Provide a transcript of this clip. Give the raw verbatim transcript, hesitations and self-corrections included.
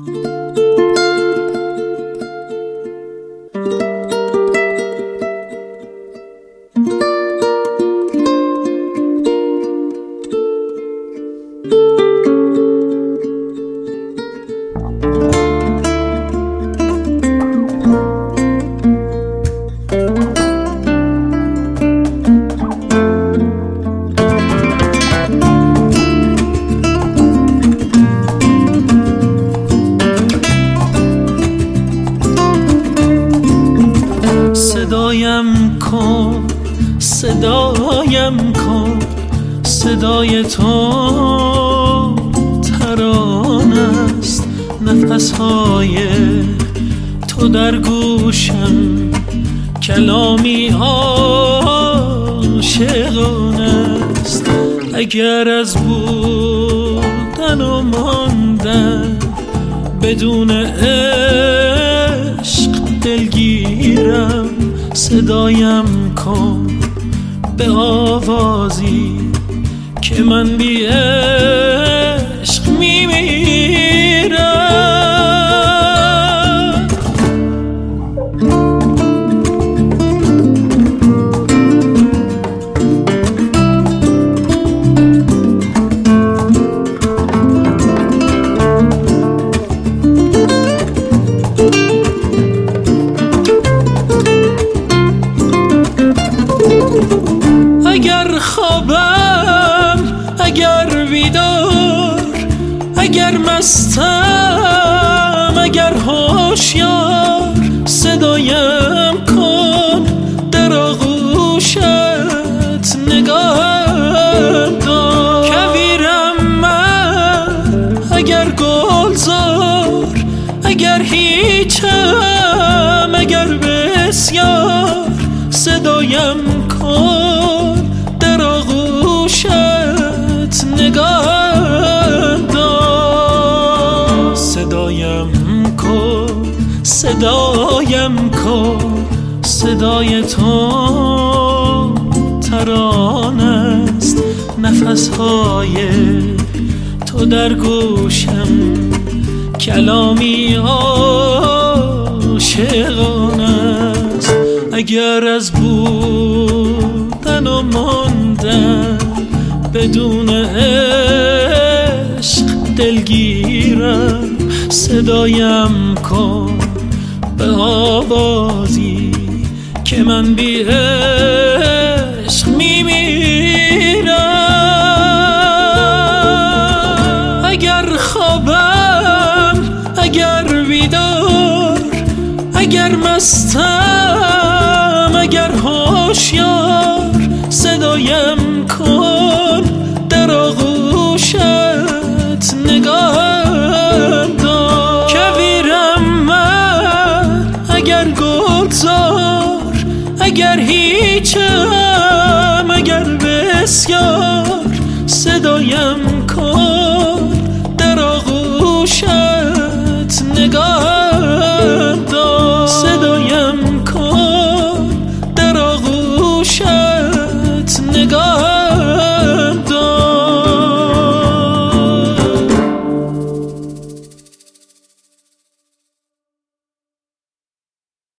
صدایم کن صدایم کن صدای تو ترانه است، نفسهای تو در گوشم کلامی عاشقانه است. اگر از بودن و ماندن بدون عشق دلگیرم، صدایم کن به آوازی که من بی عشق میمیرم. اگر خوابم اگر بیدار، اگر مستم اگر هوشیار، صدایم کن در آغوشت نگاهم دار. کویرم من اگر گلزار، اگر هیچم اگر بسیار، صدایم کن در آغوشت نگاهم دار. صدایم کن صدایم کن صدای تو ترانه است، نفسهای تو در گوشم کلامی عاشقانه است. اگر از بودن و ماندن بدون عشق دلگیرم، صدایم کن به آوازی که من بی عشق میمیرم. اگر خوابم اگر بیدار، اگر مستم اگر هوشیار، صدایم کن در آغوشت نگاهم دار. کویرم من اگر گلزار، اگر هیچم اگر بسیار، صدایم کن